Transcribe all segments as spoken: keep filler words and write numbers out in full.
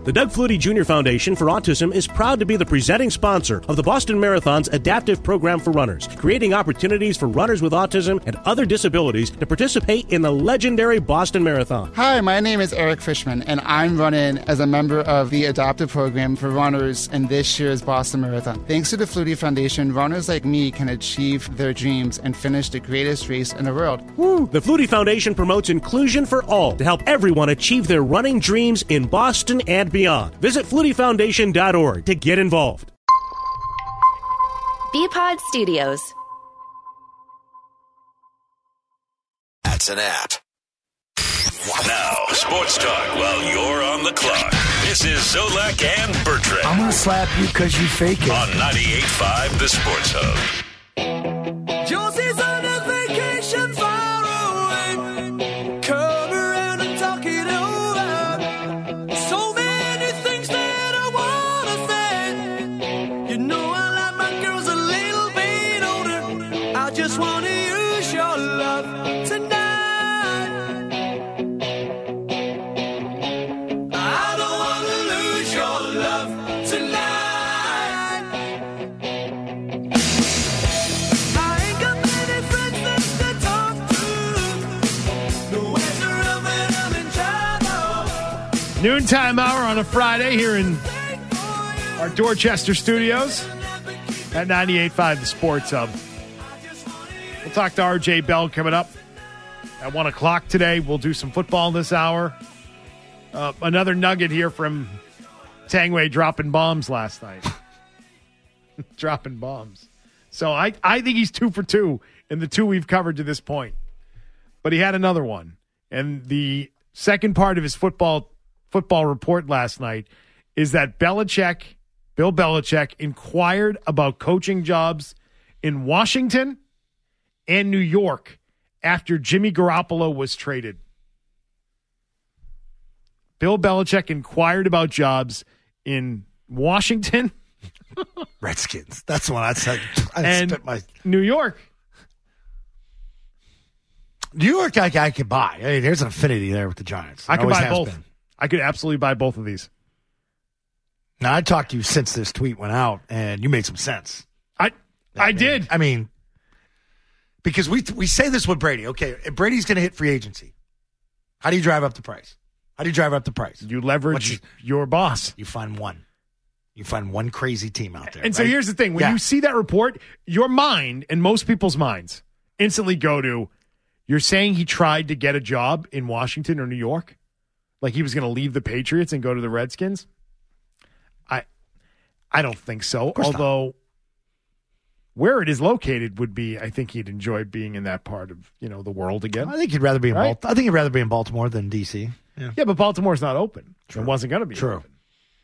The Doug Flutie Junior Foundation for Autism is proud to be the presenting sponsor of the Boston Marathon's adaptive program for runners, creating opportunities for runners with autism and other disabilities to participate in the legendary Boston Marathon. Hi, my name is Eric Fishman, and I'm running as a member of the adaptive program for runners in this year's Boston Marathon. Thanks to the Flutie Foundation, runners like me can achieve their dreams and finish the greatest race in the world. Woo! The Flutie Foundation promotes inclusion for all to help everyone achieve their running dreams in Boston and beyond. Visit flutie foundation dot org to get involved. B-Pod Studios. That's an app. Now, sports talk while you're on the clock. This is Zolak and Bertrand. I'm going to slap you because you fake it. On ninety-eight point five, The Sports Hub. Josie's on a vacation far away. Come around and talk it over. So many things that I want to say. You know I like my girls a little bit older. I just want to use your love tonight. I don't want to lose your love tonight. Noontime hour on a Friday here in our Dorchester studios at ninety-eight point five The Sports Hub. We'll talk to R J Bell coming up at one o'clock today. We'll do some football this hour. Uh, another nugget here from Tangway dropping bombs last night. dropping bombs. So I, I think he's two for two in the two we've covered to this point. But he had another one. And the second part of his football football report last night is that Belichick, Bill Belichick, inquired about coaching jobs in Washington and New York after Jimmy Garoppolo was traded. Bill Belichick inquired about jobs in Washington, Redskins. That's the one I'd say. I and spit my New York. New York, I, I could buy. Hey, there's an affinity there with the Giants. I could Always buy has both. been. I could absolutely buy both of these. Now, I talked to you since this tweet went out, and you made some sense. I I, mean, did. I mean, because we we say this with Brady. Okay, if Brady's going to hit free agency, how do you drive up the price? How do you drive up the price? You leverage you, your boss. You find one. You find one crazy team out there. And right? so here's the thing. When yeah. you see that report, your mind and most people's minds instantly go to, you're saying he tried to get a job in Washington or New York? Like he was going to leave the Patriots and go to the Redskins? I I don't think so. Although not. where it is located would be, I think he'd enjoy being in that part of, you know, the world again. I think he'd rather be in right? Baltimore. I think he'd rather be in Baltimore than D C. Yeah, yeah but Baltimore's not open. True. It wasn't going to be True. open.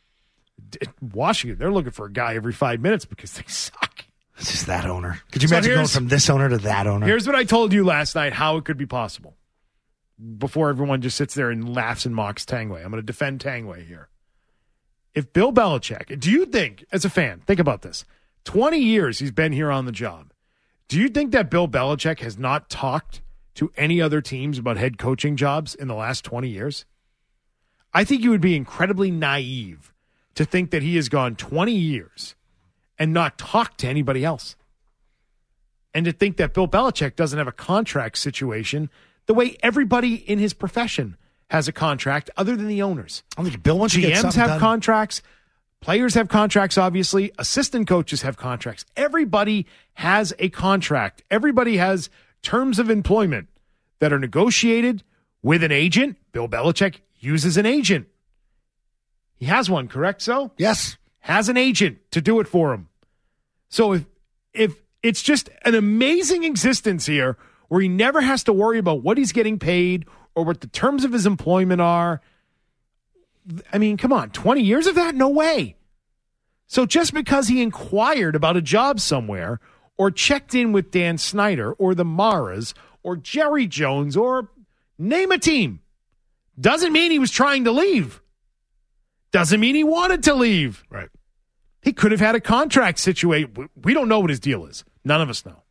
Washington, they're looking for a guy every five minutes because they suck. It's just that owner. Could you So imagine going here's- from this owner to that owner? Here's what I told you last night, how it could be possible. Before everyone just sits there and laughs and mocks Tangway. I'm going to defend Tangway here. If Bill Belichick, do you think, as a fan, think about this, twenty years he's been here on the job. Do you think that Bill Belichick has not talked to any other teams about head coaching jobs in the last twenty years? I think you would be incredibly naive to think that he has gone twenty years and not talked to anybody else. And to think that Bill Belichick doesn't have a contract situation the way everybody in his profession has a contract other than the owners. I think Bill wants to G get Ms something have done. contracts. Players have contracts, obviously. Assistant coaches have contracts. Everybody has a contract. Everybody has terms of employment that are negotiated with an agent. Bill Belichick uses an agent. He has one, correct, so? Yes. Has an agent to do it for him. So if if it's just an amazing existence here where he never has to worry about what he's getting paid or what the terms of his employment are. I mean, come on, twenty years of that? No way. So just because he inquired about a job somewhere or checked in with Dan Snyder or the Maras or Jerry Jones or name a team doesn't mean he was trying to leave. Doesn't mean he wanted to leave. Right. He could have had a contract situation. We don't know what his deal is. None of us know.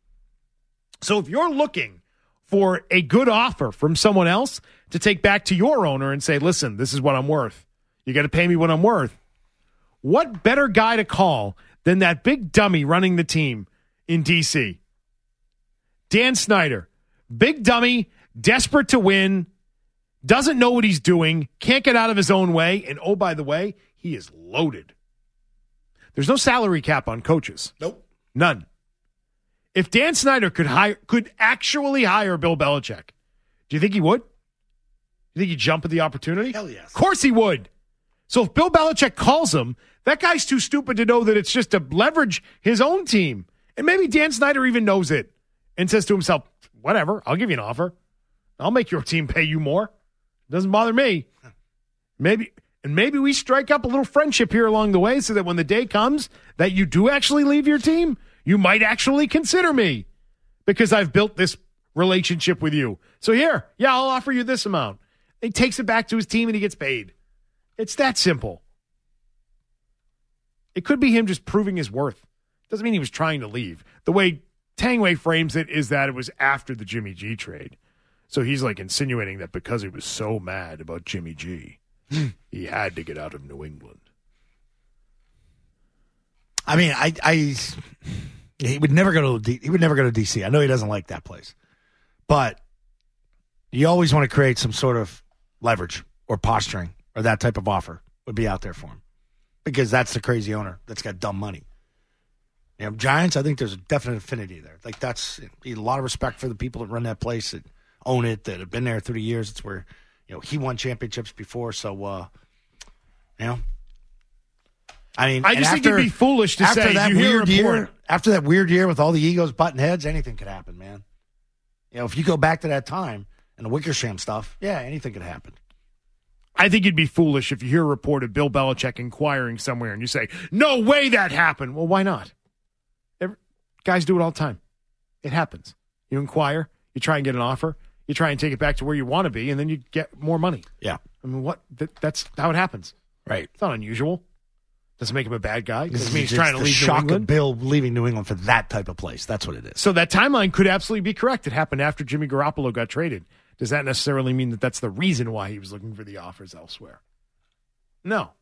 So if you're looking for a good offer from someone else to take back to your owner and say, listen, this is what I'm worth. You got to pay me what I'm worth. What better guy to call than that big dummy running the team in D C? Dan Snyder. Big dummy, desperate to win, doesn't know what he's doing, can't get out of his own way, and oh, by the way, he is loaded. There's no salary cap on coaches. Nope. None. If Dan Snyder could hire, could actually hire Bill Belichick, do you think he would? You think he'd jump at the opportunity? Hell yes. Of course he would. So if Bill Belichick calls him, that guy's too stupid to know that it's just to leverage his own team. And maybe Dan Snyder even knows it and says to himself, whatever, I'll give you an offer. I'll make your team pay you more. Doesn't bother me. Maybe, and maybe we strike up a little friendship here along the way so that when the day comes that you do actually leave your team, you might actually consider me because I've built this relationship with you. So here, yeah, I'll offer you this amount. He takes it back to his team and he gets paid. It's that simple. It could be him just proving his worth. Doesn't mean he was trying to leave. The way Tangway frames it is that it was after the Jimmy G trade. So he's like insinuating that because he was so mad about Jimmy G, he had to get out of New England. I mean, I, I, he would never go to D, he would never go to D C. I know he doesn't like that place, but you always want to create some sort of leverage or posturing or that type of offer would be out there for him because that's the crazy owner that's got dumb money. You know, Giants, I think there's a definite affinity there. Like that's a lot of respect for the people that run that place, that own it, that have been there through the years. It's where, you know, he won championships before. So, uh, you know, I mean, I just after, think it'd be foolish to after say that you hear weird a year, report. after that weird year with all the egos butting heads, anything could happen, man. You know, if you go back to that time and the Wickersham stuff, yeah, anything could happen. I think you'd be foolish if you hear a report of Bill Belichick inquiring somewhere and you say, no way that happened. Well, why not? Every, guys do it all the time. It happens. You inquire, you try and get an offer, you try and take it back to where you want to be, and then you get more money. Yeah. I mean, what? That, that's how it happens. Right. It's not unusual. Doesn't make him a bad guy. This Doesn't mean he's is trying to the leave New shock England. of Bill leaving New England for that type of place. That's what it is. So that timeline could absolutely be correct. It happened after Jimmy Garoppolo got traded. Does that necessarily mean that that's the reason why he was looking for the offers elsewhere? No.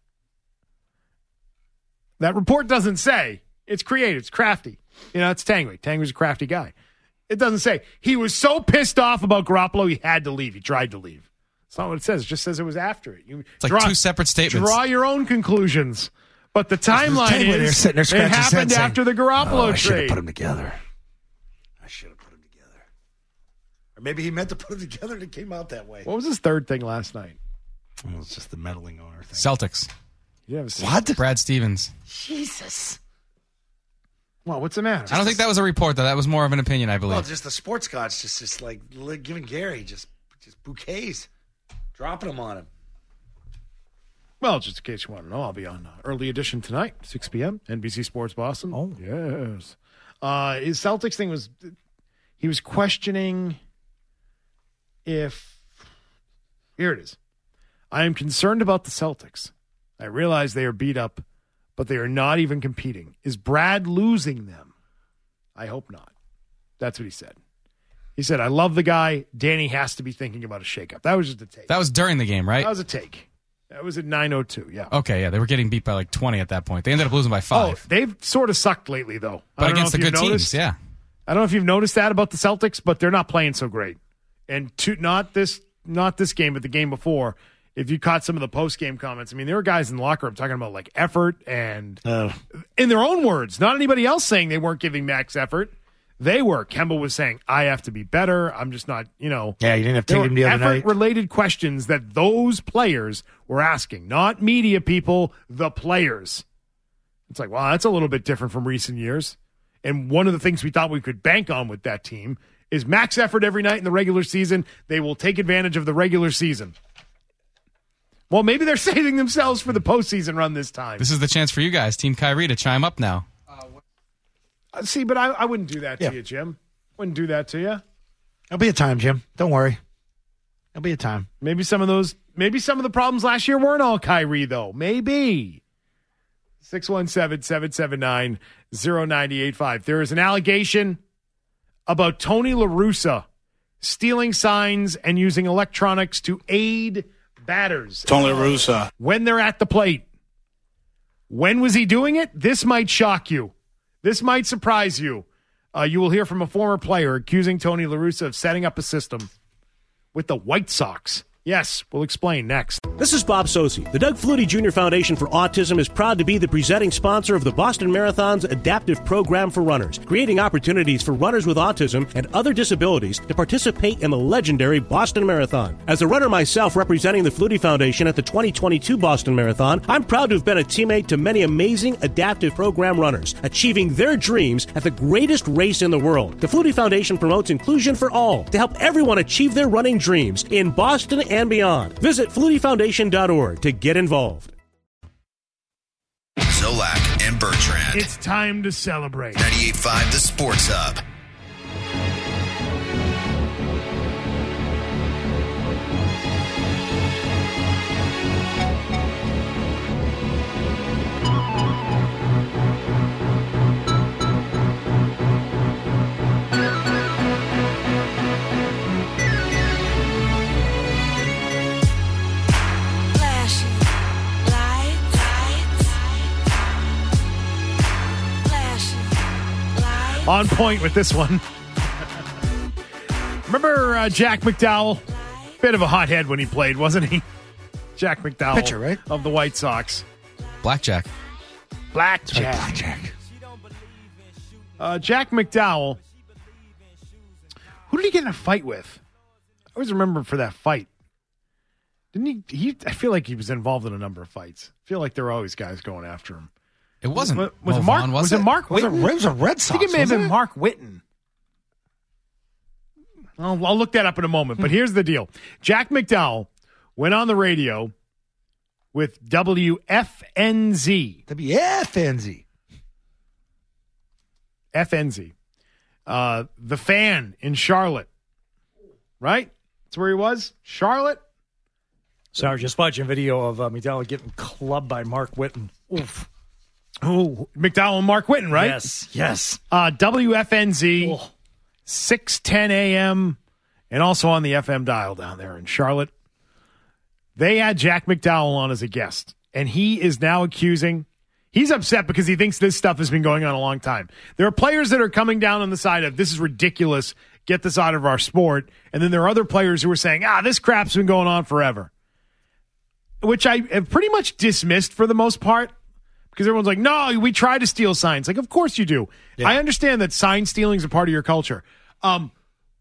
That report doesn't say. It's creative. It's crafty. You know, it's Tangway. Tangway's a crafty guy. It doesn't say he was so pissed off about Garoppolo he had to leave. He tried to leave. That's not what it says. It just says it was after it. You it's like two separate statements. Draw your own conclusions. But the timeline Tangway is sitting there it scratching his head happened saying, after the Garoppolo oh, I should have trade. put them together. I should have put them together. Or maybe he meant to put them together and it came out that way. What was his third thing last night? Well, it was just the meddling owner thing. Celtics. You have a What? Brad Stevens. Jesus. Well, what's the matter? I don't think that was a report, though. That was more of an opinion, I believe. Well, just the sports gods just, just like li- giving Gary just, just bouquets, dropping them on him. Well, just in case you want to know, I'll be on uh, early edition tonight, six p.m., N B C Sports Boston. Oh. Yes. Uh, his Celtics thing was, he was questioning if, here it is. I am concerned about the Celtics. I realize they are beat up, but they are not even competing. Is Brad losing them? I hope not. That's what he said. He said, I love the guy. Danny has to be thinking about a shakeup. That was just a take. That was during the game, right? That was a take. That was at nine oh two, yeah. Okay, yeah. They were getting beat by like twenty at that point. They ended up losing by five. Oh, they've sort of sucked lately, though. I but don't against know the if good you've teams, noticed. yeah. I don't know if you've noticed that about the Celtics, but they're not playing so great. And to, not this not this game, but the game before, if you caught some of the post-game comments, I mean, there were guys in the locker room talking about like effort and Uh, in their own words, not anybody else saying they weren't giving max effort. They were. Kemba was saying, I have to be better. I'm just not, you know. yeah, you didn't have to There take were him the other night. effort-related questions that those players were asking, not media people, the players. It's like, wow, that's a little bit different from recent years. And one of the things we thought we could bank on with that team is max effort every night in the regular season. They will take advantage of the regular season. Well, maybe they're saving themselves for the postseason run this time. This is the chance for you guys, Team Kyrie, to chime up now. Uh, See, but I, I wouldn't do that to Yeah. you, Jim. Wouldn't do that to you. There'll be a time, Jim. Don't worry. There'll be a time. Maybe some of those, maybe some of the problems last year weren't all Kyrie, though. Maybe. six one seven, seven seven nine, zero nine eight five. There is an allegation about Tony La Russa stealing signs and using electronics to aid batters, Tony La Russa. when they're at the plate. When was he doing it? This might shock you. This might surprise you. Uh, you will hear from a former player accusing Tony La Russa of setting up a system with the White Sox. Yes, we'll explain next. This is Bob Sosi. The Doug Flutie Junior Foundation for Autism is proud to be the presenting sponsor of the Boston Marathon's adaptive program for runners, creating opportunities for runners with autism and other disabilities to participate in the legendary Boston Marathon. As a runner myself representing the Flutie Foundation at the twenty twenty-two Boston Marathon, I'm proud to have been a teammate to many amazing adaptive program runners, achieving their dreams at the greatest race in the world. The Flutie Foundation promotes inclusion for all to help everyone achieve their running dreams in Boston and and beyond. Visit flutie foundation dot org to get involved. Zolak and Bertrand. It's time to celebrate. ninety-eight point five The Sports Hub. On point with this one. Remember uh, Jack McDowell? Bit of a hothead when he played, wasn't he? Jack McDowell. Pitcher, right? Of the White Sox. Blackjack. Blackjack. Blackjack. Uh, Jack McDowell. Who did he get in a fight with? I always remember him for that fight. Didn't he, he? I feel like he was involved in a number of fights. I feel like there were always guys going after him. It wasn't. Was, was Mo it Mark? Vaughn, was, was it it? Mark? Was it, Whitten? it was a Red I Sox. think it may have been wasn't Mark Whitten. I'll, I'll look that up in a moment. But here's the deal. Jack McDowell went on the radio with W F N Z. W F N Z. F N Z. Uh, the Fan in Charlotte. Right? That's where he was? Charlotte? Sorry, just watching a video of uh, McDowell getting clubbed by Mark Whitten. Oof. Oh, McDowell and Mark Whitten, right? Yes, yes. Uh, W F N Z, Oh. six ten a.m., and also on the F M dial down there in Charlotte. They had Jack McDowell on as a guest, and he is now accusing. He's upset because he thinks this stuff has been going on a long time. There are players that are coming down on the side of, this is ridiculous, get this out of our sport. And then there are other players who are saying, ah, this crap's been going on forever. Which I have pretty much dismissed for the most part. Because everyone's like, no, we try to steal signs. Like, of course you do. Yeah. I understand that sign stealing is a part of your culture. Um,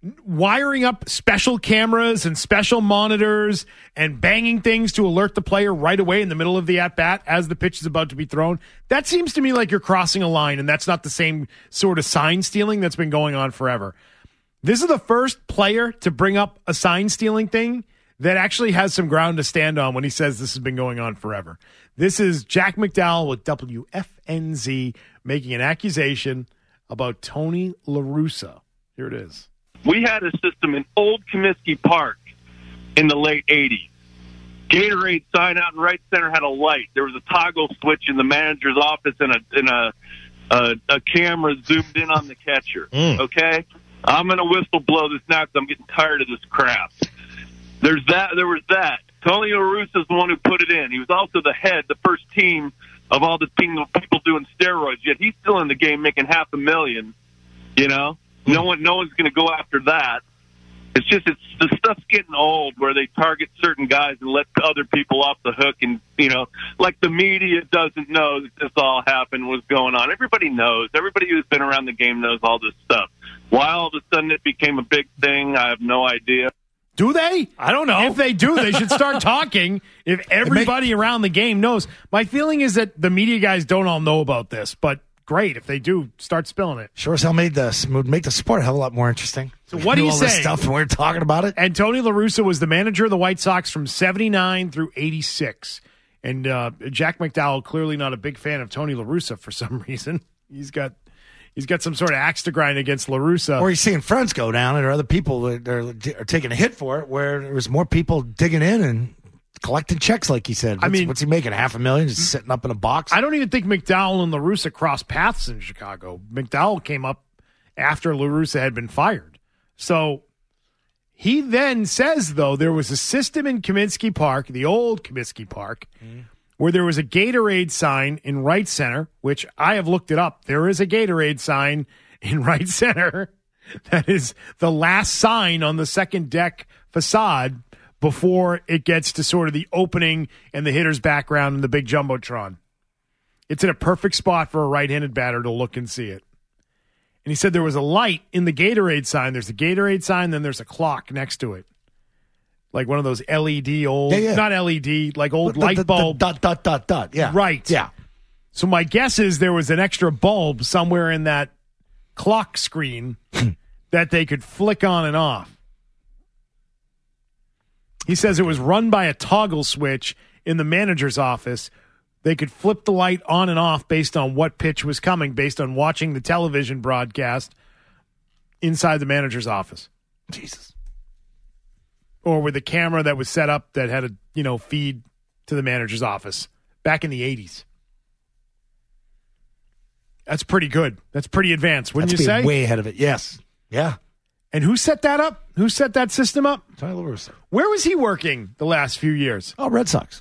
wiring up special cameras and special monitors and banging things to alert the player right away in the middle of the at-bat as the pitch is about to be thrown, that seems to me like you're crossing a line, and that's not the same sort of sign stealing that's been going on forever. This is the first player to bring up a sign stealing thing that actually has some ground to stand on when he says this has been going on forever. This is Jack McDowell with W F N Z making an accusation about Tony La Russa. Here it is. We had a system in Old Comiskey Park in the late eighties. Gatorade sign out in right center had a light. There was a toggle switch in the manager's office and a and a a, a camera zoomed in on the catcher. Mm. Okay? I'm going to whistle blow this now because I'm getting tired of this crap. There's that. There was that. Tony La Russa is the one who put it in. He was also the head, the first team of all the team of people doing steroids. Yet he's still in the game making half a million. You know, no one, no one's going to go after that. It's just it's the stuff's getting old where they target certain guys and let other people off the hook, and you know, like the media doesn't know that this all happened, was going on. Everybody knows. Everybody who's been around the game knows all this stuff. Why all of a sudden it became a big thing, I have no idea. Do they? I don't know. If they do, they should start talking if everybody around the game knows. My feeling is that the media guys don't all know about this, but great. If they do, start spilling it. Sure as hell made the, would make the sport a hell of a lot more interesting. So what do you all say? This stuff and we're talking about it. And Tony La Russa was the manager of the White Sox from seventy-nine through eighty-six. And uh, Jack McDowell, clearly not a big fan of Tony La Russa for some reason. He's got... He's got some sort of axe to grind against La Russa. Or he's seeing friends go down, and there are other people that are, are taking a hit for it, where there was more people digging in and collecting checks, like he said. What's, I mean, what's he making? Half a million just sitting up in a box? I don't even think McDowell and La Russa crossed paths in Chicago. McDowell came up after La Russa had been fired. So He then says, though, there was a system in Kaminsky Park, the old Kaminsky Park, mm. where there was a Gatorade sign in right center, which I have looked it up. There is a Gatorade sign in right center. That is the last sign on the second deck facade before it gets to sort of the opening and the hitter's background and the big Jumbotron. It's in a perfect spot for a right-handed batter to look and see it. And he said there was a light in the Gatorade sign. There's a Gatorade sign, then there's a clock next to it. Like one of those L E D old, yeah, yeah. not L E D, like old the, light the, bulb. The, dot, dot, dot, dot. Yeah. Right. Yeah. So my guess is there was an extra bulb somewhere in that clock screen that they could flick on and off. He says it was run by a toggle switch in the manager's office. They could flip the light on and off based on what pitch was coming, based on watching the television broadcast inside the manager's office. Jesus. Or with a camera that was set up that had a, you know, feed to the manager's office back in the eighties. That's pretty good. That's pretty advanced, wouldn't That's you say? Way ahead of it. Yes. Yeah. And who set that up? Who set that system up? Tyler Russo. Where was he working the last few years? Oh, Red Sox.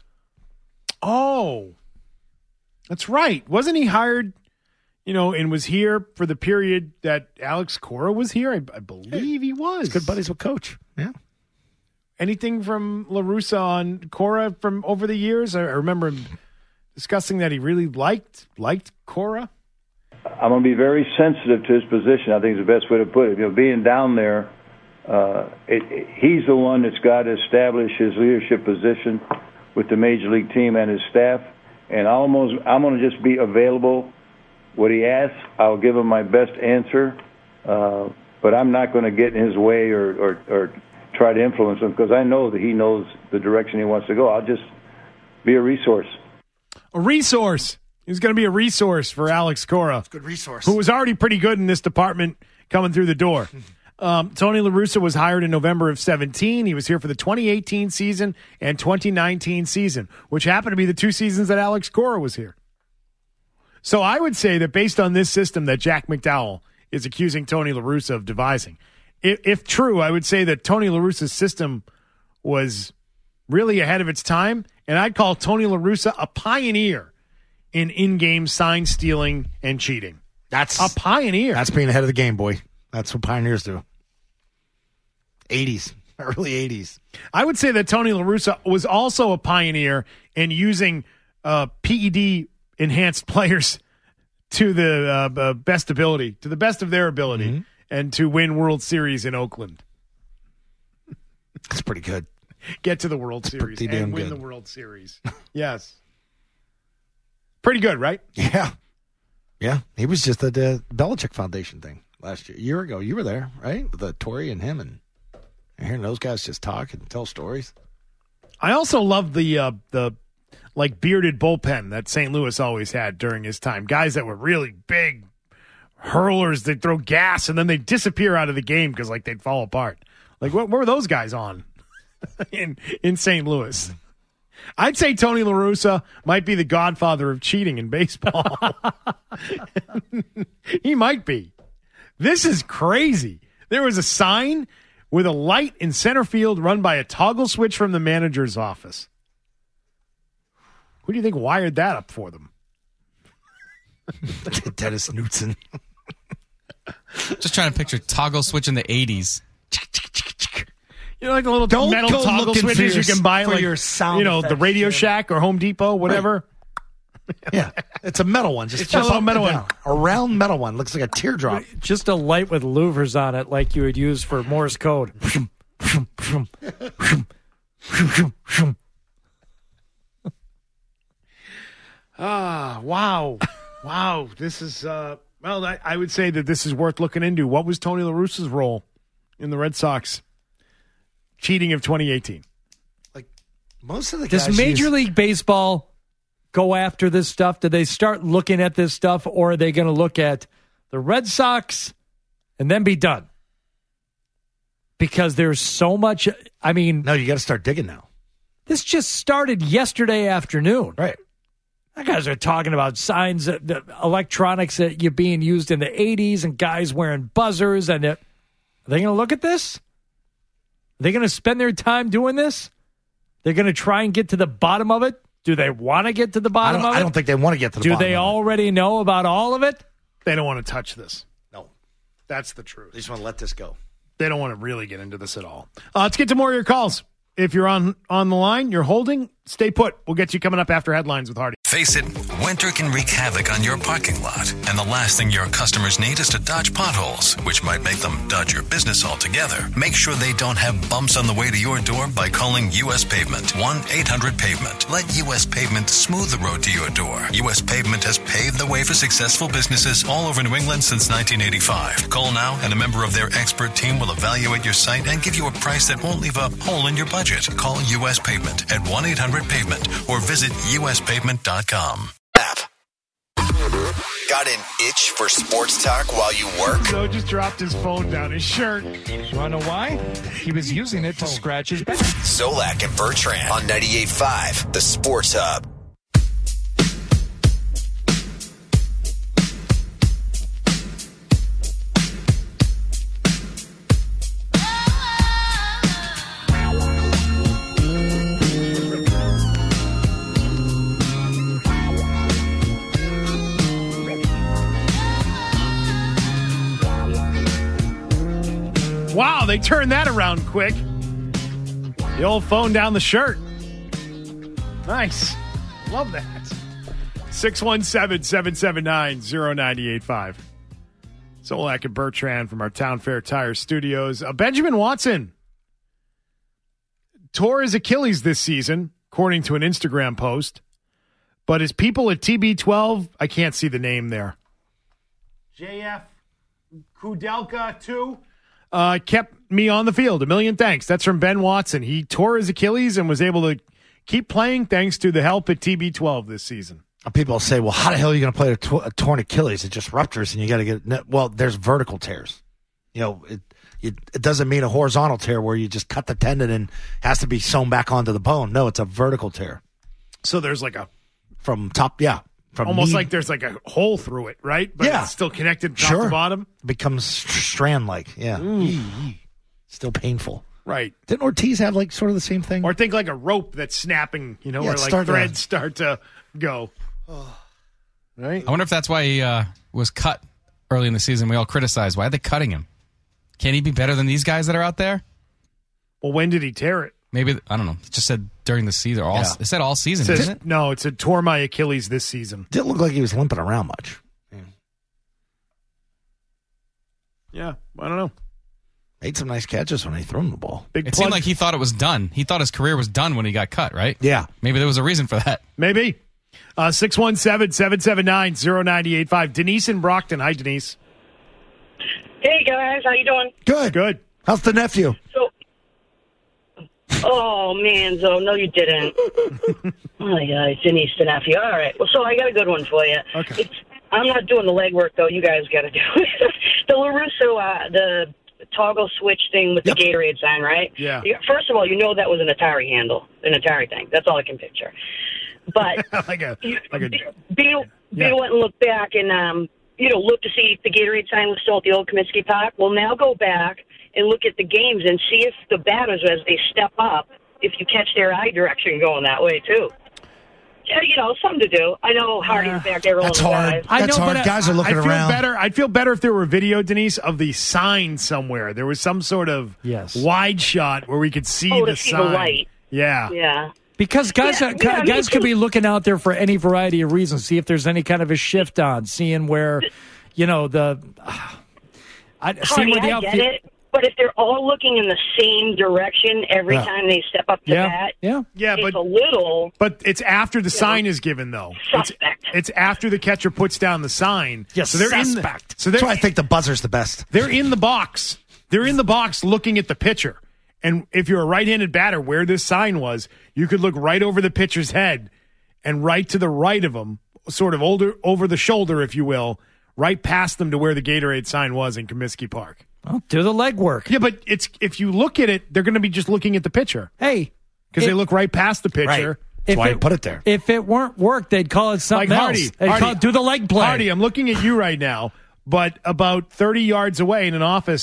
Oh, that's right. Wasn't he hired, you know, and was here for the period that Alex Cora was here? I, I believe he was. He's good buddies with Coach. Yeah. Anything from La Russa on Cora from over the years? I, I remember him discussing that he really liked liked Cora. I'm going to be very sensitive to his position. I think is the best way to put it. You know, being down there, uh, it, it, he's the one that's got to establish his leadership position with the major league team and his staff. And almost, I'm going to just be available. What he asks, I'll give him my best answer. Uh, but I'm not going to get in his way or, or, or try to influence him because I know that he knows the direction he wants to go. I'll just be a resource. A resource. He's going to be a resource for Alex Cora. Good resource. Who was already pretty good in this department coming through the door. Um, Tony La Russa was hired in November of seventeen. He was here for the twenty eighteen season and twenty nineteen season, which happened to be the two seasons that Alex Cora was here. So I would say that based on this system that Jack McDowell is accusing Tony La Russa of devising, if, if true, I would say that Tony La Russa's system was really ahead of its time, and I'd call Tony La Russa a pioneer in in-game sign stealing and cheating. That's a pioneer. That's being ahead of the game, boy. That's what pioneers do. eighties, early eighties. I would say that Tony La Russa was also a pioneer in using uh, P E D enhanced players to the uh, uh, best ability, to the best of their ability, mm-hmm. and to win World Series in Oakland. That's pretty good. Get to the World That's Series and win good. the World Series. Yes. Pretty good, right? Yeah. Yeah. He was just at the Belichick Foundation thing last year. A year ago. You were there, right? With the Torrey and him and hearing those guys just talk and tell stories. I also love the uh, the like bearded bullpen that Saint Louis always had during his time. Guys that were really big hurlers that throw gas and then they disappear out of the game because like they'd fall apart. Like what, what were those guys on in in Saint Louis? I'd say Tony La Russa might be the godfather of cheating in baseball. He might be. This is crazy. There was a sign with a light in center field run by a toggle switch from the manager's office. Who do you think wired that up for them? Dennis Knutson. Just trying to picture toggle switch in the eighties. You know, like the little Don't metal go toggle looking switches for you can buy, your- for like your sound you know, the effects, Radio yeah. Shack or Home Depot, whatever. Yeah. It's a metal one. Just It's just a up metal and one. down. A round metal one. Looks like a teardrop. Just a light with louvers on it, like you would use for Morse code. Ah, wow. Wow. This is, uh, well, I, I would say that this is worth looking into. What was Tony La Russa's role in the Red Sox cheating of twenty eighteen? Like most of the guys. Does Major use- League Baseball go after this stuff? Do they start looking at this stuff, or are they going to look at the Red Sox and then be done? Because there's so much. I mean, No, you got to start digging now. this just started yesterday afternoon. Right. That guys are talking about signs, that, the electronics that you're being used in the eighties, and guys wearing buzzers. And it, are they going to look at this? Are they going to spend their time doing this? They're going to try and get to the bottom of it? Do they want to get to the I bottom don't, of it? I don't think they want to get to the Do bottom they of already know about all of it? They don't want to touch this. No. That's the truth. They just want to let this go. They don't want to really get into this at all. Uh, let's get to more of your calls. If you're on, on the line, you're holding, stay put. We'll get you coming up after headlines with Hardy. Face it, winter can wreak havoc on your parking lot. And the last thing your customers need is to dodge potholes, which might make them dodge your business altogether. Make sure they don't have bumps on the way to your door by calling U S Pavement. one eight hundred pavement. Let U S Pavement smooth the road to your door. U S Pavement has paved the way for successful businesses all over New England since nineteen eighty-five. Call now and a member of their expert team will evaluate your site and give you a price that won't leave a hole in your budget. Call U S Pavement at one eight hundred pavement or visit U S pavement dot com. App. Got an itch for sports talk while you work? Joe just dropped his phone down his shirt. You want to know why? He was using it to scratch his back. Zolak and Bertrand on ninety-eight point five, the Sports Hub. Wow, they turned that around quick. The old phone down the shirt. Nice. Love that. six one seven, seven seven nine, zero nine eight five. Solak and Bertrand from our Town Fair Tire Studios. Uh, Benjamin Watson tore his Achilles this season, according to an Instagram post. But his people at T B twelve, I can't see the name there. J F Kudelka two. Uh, kept me on the field. A million thanks. That's from Ben Watson. He tore his Achilles and was able to keep playing thanks to the help at T B twelve this season. People say, well, how the hell are you going to play a, tw- a torn Achilles? It just ruptures and you got to get it. Well, there's vertical tears. You know, it, it it doesn't mean a horizontal tear where you just cut the tendon and has to be sewn back onto the bone. No, it's a vertical tear. So there's like a... From top, yeah. From almost knee, like there's like a hole through it, right? But yeah. It's still connected top sure. to bottom. Becomes strand-like, yeah. Still painful. Right. Didn't Ortiz have like sort of the same thing? Or think like a rope that's snapping, you know, Yeah, where it's like starting to- threads start to go. Right? I wonder if that's why he uh, was cut early in the season. We all criticized. Why are they cutting him? Can he be better than these guys that are out there? Well, when did he tear it? Maybe, I don't know. It just said during the season. Or all, Yeah. It said all season, It says- didn't it? No, it said tore my Achilles this season. Didn't look like he was limping around much. Yeah, I don't know. Made some nice catches when they threw him the ball. Big It plug. seemed like he thought it was done. He thought his career was done when he got cut, right? Yeah. Maybe there was a reason for that. Maybe. Uh, six one seven, seven seven nine, zero nine eight five. Denise in Brockton. Hi, Denise. Hey, guys. How you doing? Good. Good. How's the nephew? So, oh, man, Zo, no, you didn't. Oh, my God, it's Denise the nephew. All right. Well, so I got a good one for you. Okay. It's, I'm not doing the legwork, though. You guys got to do it. The LaRusso, uh, the toggle switch thing with Yep. the Gatorade sign, right? Yeah. You- First of all, you know that was an Atari handle, an Atari thing. That's all I can picture. But like a, like a, Beetle, Yeah. Beetle went and looked back and, um, you know, looked to see if the Gatorade sign was still at the old Comiskey Park. Well, now go back and look at the games and see if the batters, as they step up, if you catch their eye direction going that way, too. Yeah, you know, something to do. I know Hardy's back there rolling That's the hard. eyes. I That's know, hard. but I- Guys are looking I'd feel around. better. I'd feel better if there were video, Denise, of the sign somewhere. There was some sort of Yes. wide shot where we could see Oh, the to see the sign. light. Yeah. Yeah. Because guys, Yeah, are, yeah, me guys could too. be looking out there for any variety of reasons. See if there's any kind of a shift on. Seeing where, you know, the. I see Hardy, where the I get outfield. it. But if they're all looking in the same direction every Yeah. time they step up to Yeah, bat, yeah. Yeah, it's but a little but it's after the sign is given, though. It's, suspect. it's after the catcher puts down the sign. Yes, so they're in the, suspect. so they're That's why I think the buzzer's the best. they're in the box. They're in the box looking at the pitcher. And if you're a right-handed batter, where this sign was, you could look right over the pitcher's head and right to the right of him, sort of older, over the shoulder, if you will, right past them to where the Gatorade sign was in Comiskey Park. Well, do the legwork. Yeah, but it's if you look at it, they're going to be just looking at the pitcher Hey, because it- they look right past the pitcher. Right. That's if why I put it there. If it weren't work, they'd call it something Like Hardy, else. They'd Hardy. call it do the leg play. Hardy, I'm looking at you right now, but about thirty yards away in an office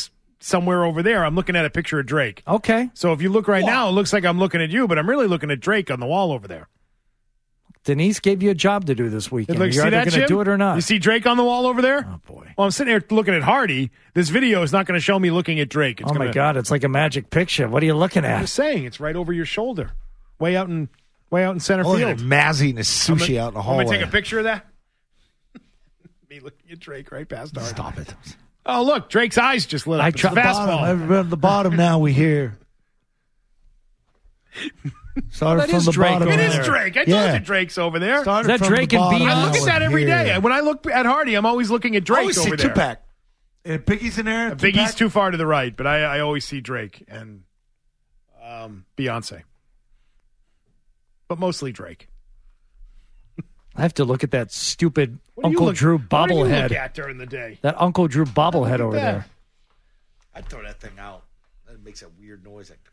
somewhere over there, I'm looking at a picture of Drake. Okay. So if you look right now, it looks like I'm looking at you, but I'm really looking at Drake on the wall over there. Denise gave you a job to do this weekend. Look, You're see either that, going to Jim? do it or not. You see Drake on the wall over there? Oh, boy. Well, I'm sitting here looking at Hardy. This video is not going to show me looking at Drake. It's oh, gonna, my God. It's like a magic picture. What are you looking I'm at? just saying, it's right over your shoulder, way out in way out in center Oh, field. Mazzy and his sushi gonna, out in the I'm hallway. going to take a picture of that. Me looking at Drake right past Hardy. Stop it. Oh, look, Drake's eyes just lit up. I It's tried- a Bottom, fastball. everybody at the bottom now we hear. Started That from is the Drake. bottom It there. is Drake. I told Yeah. you Drake's over there. Started Is that from Drake the and bottom Beyonce? I look at now that every here. day. When I look at Hardy, I'm always looking at I Drake always over see there. two-pack. And Biggie's in there. Biggie's two-pack. too far to the right, but I, I always see Drake and um, Beyonce. But mostly Drake. I have to look at that stupid What do you Uncle look- Drew What do you look bobblehead. at during the day? That Uncle Drew bobblehead over that. there. I'd throw that thing out. That makes a weird noise. Like...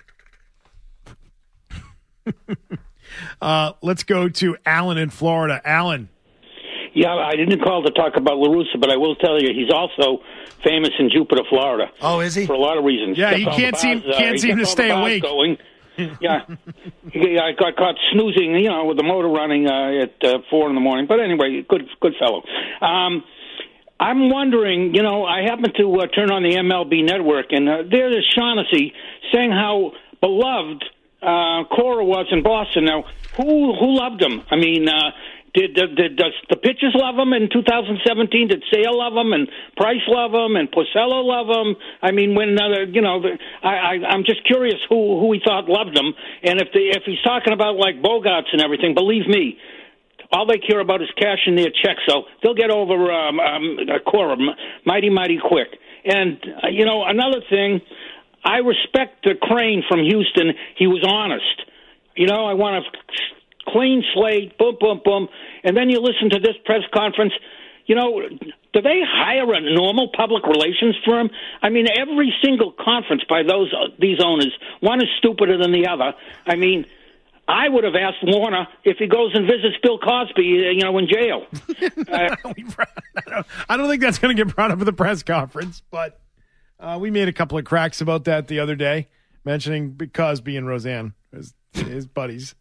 Uh, let's go to Alan in Florida. Alan. Yeah, I didn't call to talk about LaRussa, but I will tell you he's also famous in Jupiter, Florida. Oh, is he? For a lot of reasons. Yeah, Kept he all the can't seem- bars, can't he seem kept to all the stay bars awake. Going. Yeah, he, I got caught snoozing, you know, with the motor running uh, at uh, four in the morning. But anyway, good, good fellow. Um, I'm wondering, you know, I happened to uh, turn on the M L B network, and uh, there's Shaughnessy saying how beloved uh, Cora was in Boston. Now, who who loved him? I mean, uh, did, did, did does the pitchers love him in two thousand seventeen? Did Sale love him, and Price love him, and Porcello love him? I mean, when uh, you know, the, I, I I'm just curious who who he thought loved him, and if the if he's talking about like Bogarts and everything, believe me. All they care about is cashing their checks, so they'll get over um, um, Cora mighty, mighty quick. And, uh, you know, another thing, I respect the Crane from Houston. He was honest. You know, I want a clean slate, boom, boom, boom. And then you listen to this press conference. You know, do they hire a normal public relations firm? I mean, every single conference by those uh, these owners, one is stupider than the other. I mean... I would have asked Warner if he goes and visits Bill Cosby, you know, in jail. Uh, I don't think that's going to get brought up at the press conference, but uh, we made a couple of cracks about that the other day, mentioning Cosby and Roseanne as his buddies.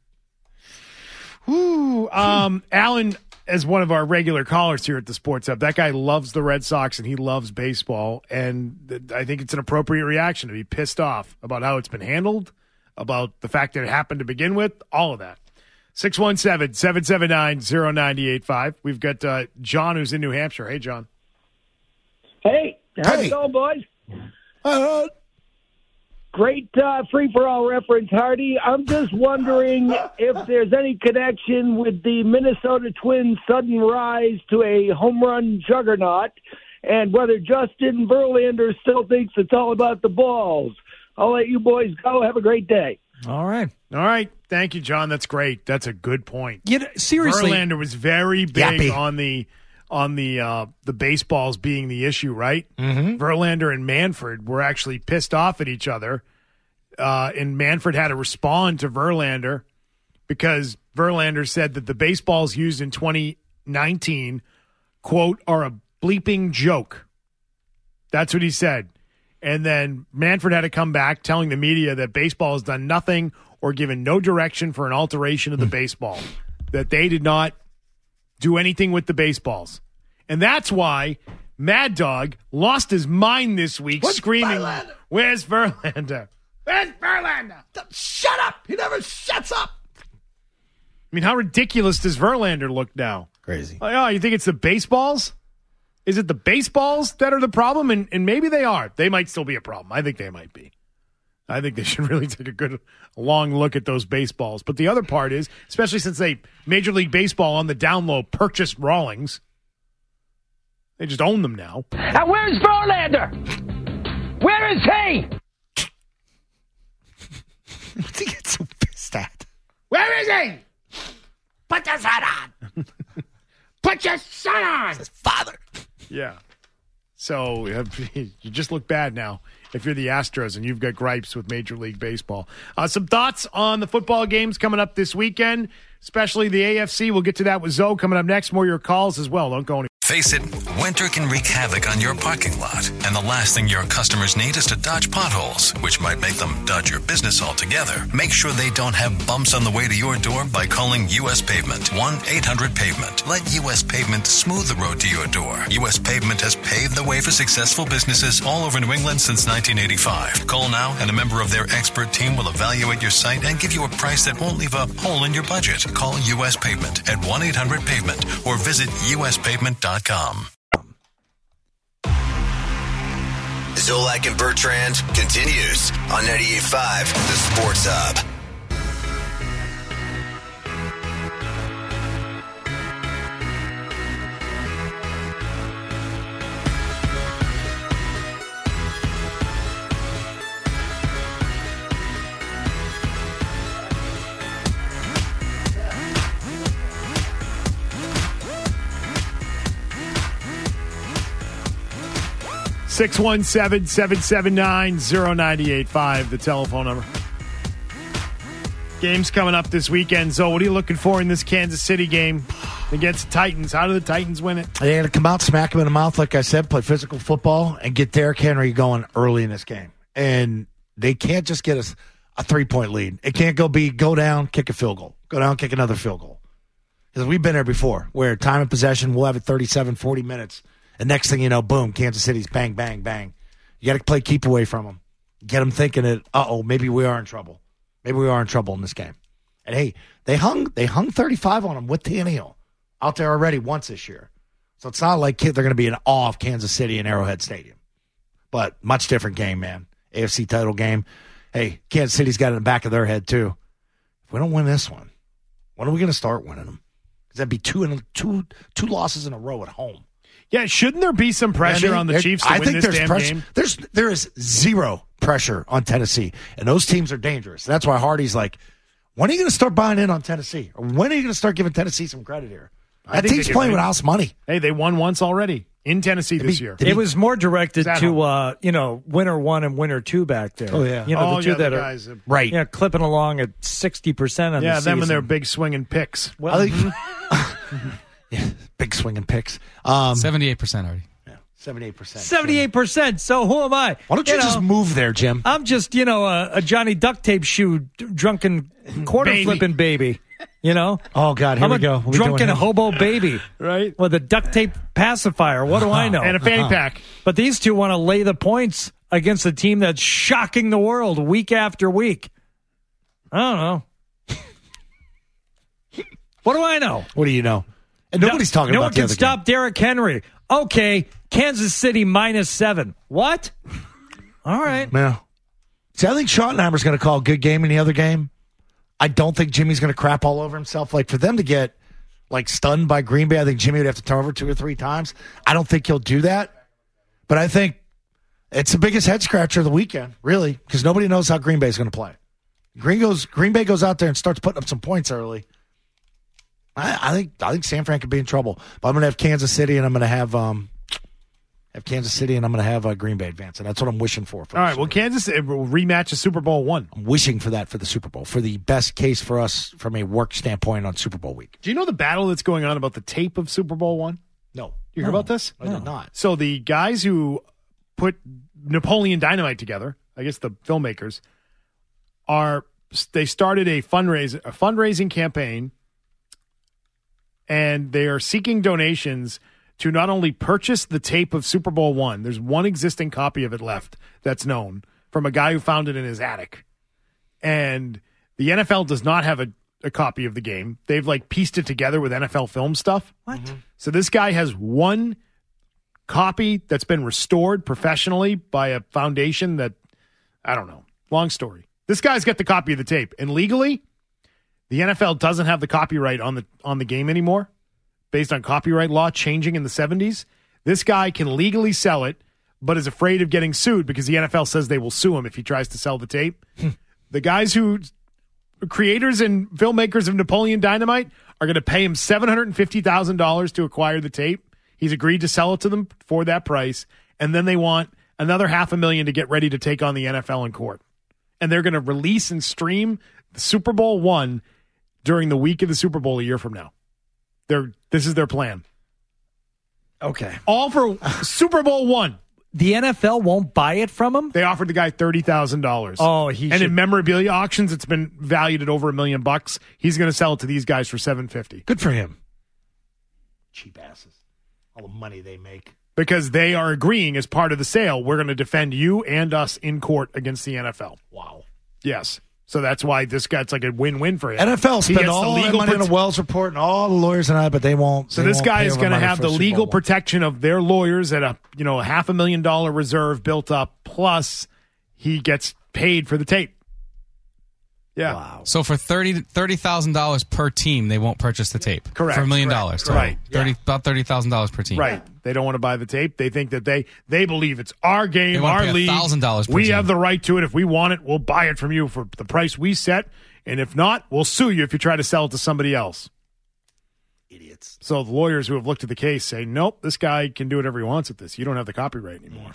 Woo. Um, Alan, as one of our regular callers here at the Sports Hub, that guy loves the Red Sox and he loves baseball, and th- I think it's an appropriate reaction to be pissed off about how it's been handled, about the fact that it happened to begin with, all of that. six one seven, seven seven nine, zero nine eight five. We've got uh, John who's in New Hampshire. Hey, John. Hey, how's Hey. it going, boys? Uh, Great uh, free-for-all reference, Hardy. I'm just wondering if there's any connection with the Minnesota Twins' sudden rise to a home run juggernaut and whether Justin Verlander still thinks it's all about the balls. I'll let you boys go. Have a great day. All right. All right. Thank you, John. That's great. That's a good point. You know, seriously. Verlander was very big Yappy. on the on the uh, the baseballs being the issue, right? Mm-hmm. Verlander and Manfred were actually pissed off at each other, uh, and Manfred had to respond to Verlander because Verlander said that the baseballs used in twenty nineteen, quote, are a bleeping joke. That's what he said. And then Manfred had to come back telling the media that baseball has done nothing or given no direction for an alteration of the baseball, that they did not do anything with the baseballs. And that's why Mad Dog lost his mind this week Where's screaming, Verlander? Where's Verlander? Where's Verlander? Shut up! He never shuts up. I mean, how ridiculous does Verlander look now? Crazy. Like, oh, you think it's the baseballs? Is it the baseballs that are the problem? And, and maybe they are. They might still be a problem. I think they might be. I think they should really take a good long look at those baseballs. But the other part is, especially since they Major League Baseball on the down low purchased Rawlings, they just own them now. And where's Verlander? Where is he? What's he get so pissed at? Where is he? Put your son on. Put your son on. His father. Yeah. So you just look bad now if you're the Astros and you've got gripes with Major League Baseball. Uh, some thoughts on the football games coming up this weekend, especially the A F C. We'll get to that with Zoe coming up next. More of your calls as well. Don't go anywhere. Face it, winter can wreak havoc on your parking lot, and the last thing your customers need is to dodge potholes, which might make them dodge your business altogether. Make sure they don't have bumps on the way to your door by calling U S Pavement. one eight hundred pavement. Let U S Pavement smooth the road to your door. U S Pavement has paved the way for successful businesses all over New England since nineteen eighty-five. Call now and a member of their expert team will evaluate your site and give you a price that won't leave a hole in your budget. Call U S Pavement at one eight hundred pavement or visit U S pavement dot com. Zolak and Bertrand continues on ninety-eight point five, The Sports Hub. six one seven, seven seven nine, zero nine eight five, the telephone number. Games coming up this weekend. So what are you looking for in this Kansas City game against the Titans? How do the Titans win it? They're going to come out, smack him in the mouth, like I said, play physical football, and get Derrick Henry going early in this game. And they can't just get us a three-point lead. It can't go be go down, kick a field goal. Go down, kick another field goal. Because we've been there before, where time of possession, we'll have it thirty-seven, forty minutes. And next thing you know, boom, Kansas City's bang, bang, bang. You got to play keep away from them. Get them thinking that, uh-oh, maybe we are in trouble. Maybe we are in trouble in this game. And, hey, they hung they hung thirty-five on them with Tannehill out there already once this year. So it's not like they're going to be in awe of Kansas City and Arrowhead Stadium. But much different game, man. A F C title game. Hey, Kansas City's got it in the back of their head, too. If we don't win this one, when are we going to start winning them? Because that'd be two, in, two, two losses in a row at home. Yeah, shouldn't there be some pressure I mean, on the Chiefs to I win think this there's damn pressure. game? There's there is zero pressure on Tennessee, and those teams are dangerous. That's why Hardy's like, when are you going to start buying in on Tennessee? Or when are you going to start giving Tennessee some credit here? I That think team's they playing win. with house money. Hey, they won once already in Tennessee this be- year. It was more directed Is that to, uh, you know, winner one and winner two back there. Oh, yeah. You know, Oh, the two yeah, the that are guys that- Right. yeah, clipping along at sixty percent on Yeah, the them and season. their big swinging picks. Well, I think, yeah, big swinging picks. Um, seventy-eight percent already. seventy-eight percent. seventy-eight percent. So who am I? Why don't you, know, just move there, Jim? I'm just, you know, a, a Johnny Duct Tape shoe d- drunken quarter Baby. flipping baby. You know? Oh, God, here I'm we a go. What we drunken doing here? hobo baby. Right. With a duct tape pacifier. What do I know? And a fanny pack. But these two want to lay the points against a team that's shocking the world week after week. I don't know. What do I know? What do you know? And nobody's talking no about one the can other stop Derrick Henry. Okay, Kansas City minus seven. What? All right. game. Yeah. See, I think Schottenheimer's going to call a good game in the other game. I don't think Jimmy's going to crap all over himself. Like, for them to get, like, stunned by Green Bay, I think Jimmy would have to turn over two or three times. I don't think he'll do that. But I think it's the biggest head scratcher of the weekend, really, because nobody knows how Green Bay's going to play. Green goes, Green Bay goes out there and starts putting up some points early. I, I think I think San Fran could be in trouble. But I'm going to have Kansas City, and I'm going to have um, have Kansas City, and I'm going to have uh, Green Bay advance, and that's what I'm wishing for. for All this right, well, year. Kansas uh, will rematch a Super Bowl one. I'm wishing for that for the Super Bowl, for the best case for us from a work standpoint on Super Bowl week. Do you know the battle that's going on about the tape of Super Bowl one? No. You hear No, about this? I did not. So the guys who put Napoleon Dynamite together, I guess the filmmakers, are they started a fundraise a fundraising campaign, and they are seeking donations to not only purchase the tape of Super Bowl one. There's one existing copy of it left that's known from a guy who found it in his attic, and the N F L does not have a, a copy of the game. They've like pieced it together with N F L film stuff. What? Mm-hmm. So this guy has one copy that's been restored professionally by a foundation that, I don't know. Long story. This guy's got the copy of the tape. And legally, the N F L doesn't have the copyright on the on the game anymore, based on copyright law changing in the seventies. This guy can legally sell it, but is afraid of getting sued because the N F L says they will sue him if he tries to sell the tape. The guys who, creators and filmmakers of Napoleon Dynamite, are going to pay him seven hundred fifty thousand dollars to acquire the tape. He's agreed to sell it to them for that price, and then they want another half a million to get ready to take on the N F L in court. And they're going to release and stream the Super Bowl one during the week of the Super Bowl a year from now. They're, this is their plan. Okay. All for Super Bowl one. The N F L won't buy it from him? They offered the guy thirty thousand dollars. Oh, he And should... in memorabilia auctions, it's been valued at over a million bucks. He's going to sell it to these guys for seven hundred fifty dollars. Good for him. Cheap asses. All the money they make. Because they are agreeing as part of the sale, we're going to defend you and us in court against the N F L. Wow. Yes. So that's why this guy, it's like a win-win for him. N F L He spent gets the all that legal money on prote- a Wells report and all the lawyers and I, but they won't. So they this won't guy pay is over going to money have for the a Super legal Bowl. protection of their lawyers at a, you know, a half a million dollar reserve built up, plus he gets paid for the tape. Yeah. Wow. So for thirty thousand dollars per team, they won't purchase the tape. Correct. For a million Correct. dollars. Right. thirty Yeah. About thirty thousand dollars per team. Right. They don't want to buy the tape. They think that they they believe it's our game, They wanna our pay league. one thousand dollars per We team. have the right to it. If we want it, we'll buy it from you for the price we set. And if not, we'll sue you if you try to sell it to somebody else. Idiots. So the lawyers who have looked at the case say, nope, this guy can do whatever he wants at this. You don't have the copyright anymore.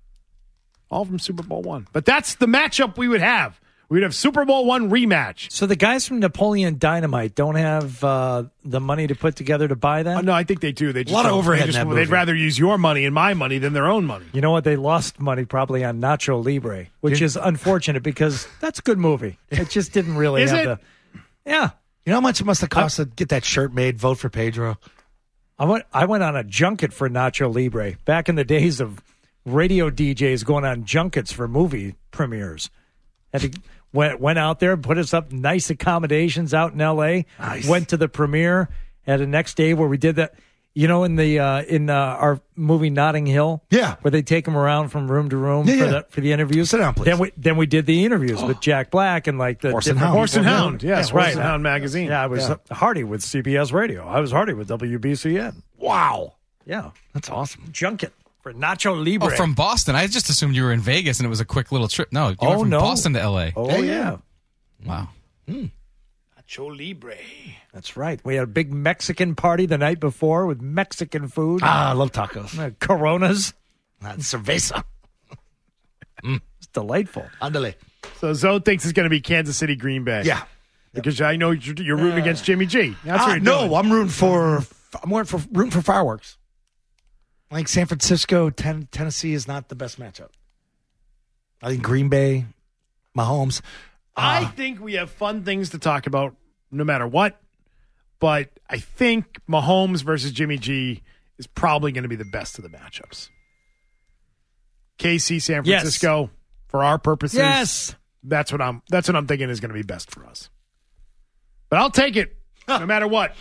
All from Super Bowl one. But that's the matchup we would have. We'd have Super Bowl one rematch. So the guys from Napoleon Dynamite don't have uh, the money to put together to buy that? Uh, no, I think they do. They just lot of don't- overhead they in just- that They'd movie. rather use your money and my money than their own money. You know what? They lost money probably on Nacho Libre, which is unfortunate because that's a good movie. It just didn't really Is have it? the. Yeah. You know how much it must have cost to get that shirt made? Vote for Pedro. I went I went on a junket for Nacho Libre back in the days of radio D Js going on junkets for movie premieres. Had to, went went out there, put us up nice accommodations out in L A. Nice. Went to the premiere. Had a next day where we did that. You know, in the uh, in uh, our movie Notting Hill, Yeah. where they take them around from room to room Yeah, for yeah. the for the interviews. Sit down, please. Then we then we did the interviews with Jack Black and like the Horse and different Hound. Horse and people. Hound. Yes, Yeah, Horse right. and Hound magazine. Yeah, I was Yeah. uh, Hardy with C B S Radio. I was Hardy with W B C N. Wow. Yeah, That's awesome. junket for Nacho Libre. Oh, from Boston. I just assumed you were in Vegas and it was a quick little trip. No, you Oh, went from no. Boston to L A. Oh Yeah, yeah. yeah. Wow. Nacho Libre. That's right. We had a big Mexican party the night before with Mexican food, Ah, I love tacos. uh, Coronas. That's cerveza. It's delightful. Andale. So Zoe thinks it's going to be Kansas City, Green Bay. Yeah. Because I know you're you're rooting against Jimmy G. That's Ah, what you're no, doing. I'm rooting for. I'm rooting for rooting for fireworks. I think San Francisco, ten, Tennessee is not the best matchup. I think Green Bay, Mahomes. I Uh, think we have fun things to talk about no matter what. But I think Mahomes versus Jimmy G is probably going to be the best of the matchups. K C, San Yes. Francisco, for our purposes. Yes. That's what I'm that's what I'm thinking is going to be best for us. But I'll take it no matter what.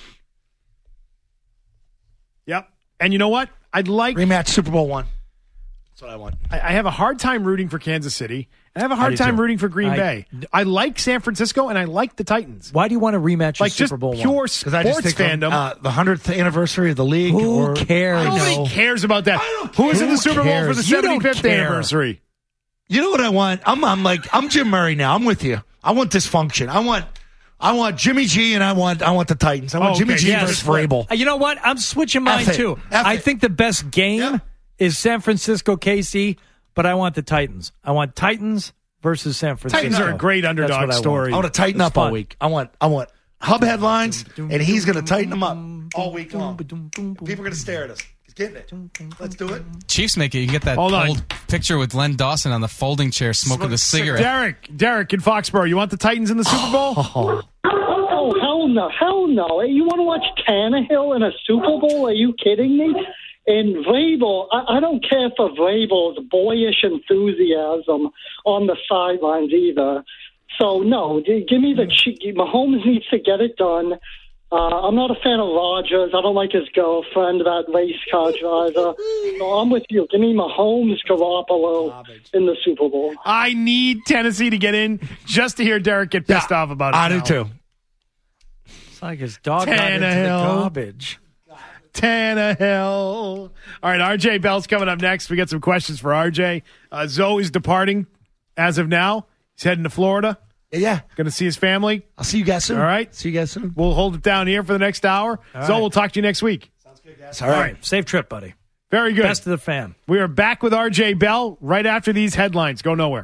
Yep. And you know what? I'd like rematch Super Bowl one. That's what I want. I, I have a hard time rooting for Kansas City. And I have a I hard do time too. rooting for Green I- Bay. I like San Francisco and I like the Titans. Why do you want to rematch Like a just Super Bowl pure one? Because I just sports think fandom. uh, the hundredth anniversary of the league. Who or, cares? I know. Nobody cares about that. Who is in Who the Super Bowl for the cares? You don't seventy-fifth care. anniversary? You know what I want? I'm, I'm like I'm Jim Murray now. I'm with you. I want dysfunction. I want I want Jimmy G and I want I want the Titans. I want Oh, Jimmy okay. G Yes. versus Vrabel. Uh, You know what? I'm switching mine F it. too. F I it. think the best game Yeah. is San Francisco K C, but I want the Titans. I want Titans versus San Francisco. Titans are a great That's underdog what I want. story. I want to tighten It's up all fun. week. I want I want hub headlines, and he's going to tighten them up all week long. People are going to stare at us. He's getting it. Let's do it. Chiefs make it. You can get that Hold on. old picture with Len Dawson on the folding chair smoking Smoking the cigarette. Derek, Derek in Foxborough. You want the Titans in the Super Bowl? Oh, hell no. Hell no. You want to watch Tannehill in a Super Bowl? Are you kidding me? And Vrabel, I, I don't care for Vrabel's boyish enthusiasm on the sidelines either. So, no, g- give me the – Mahomes needs to get it done. Uh, I'm not a fan of Rodgers. I don't like his girlfriend, that race car driver. So I'm with you. Give me Mahomes, Garoppolo in the Super Bowl. I need Tennessee to get in just to hear Derek get pissed off about it. I do now. too. It's like his dog got into the Tannehill. garbage. Tannehill. All right, R J Bell's coming up next. We got some questions for R J. Uh, Zoe is departing as of now. He's heading to Florida. Yeah. Going to see his family. I'll see you guys soon. All right. See you guys soon. We'll hold it down here for the next hour. All Zoe, right. we'll talk to you next week. All right. Safe trip, buddy. Very good. Best of the fan. We are back with R J Bell right after these headlines. Go nowhere.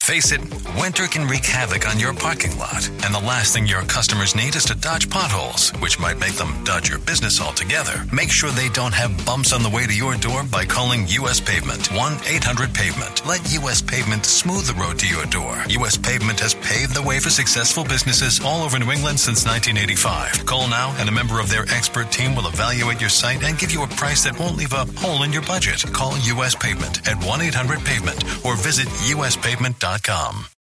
Face it, winter can wreak havoc on your parking lot, and the last thing your customers need is to dodge potholes, which might make them dodge your business altogether. Make sure they don't have bumps on the way to your door by calling U S Pavement, one eight hundred pavement. Let U S Pavement smooth the road to your door. U S Pavement has paved the way for successful businesses all over New England since nineteen eighty-five. Call now and a member of their expert team will evaluate your site and give you a price that won't leave a hole in your budget. Call U S Pavement at one eight hundred pavement or visit U S pavement dot com.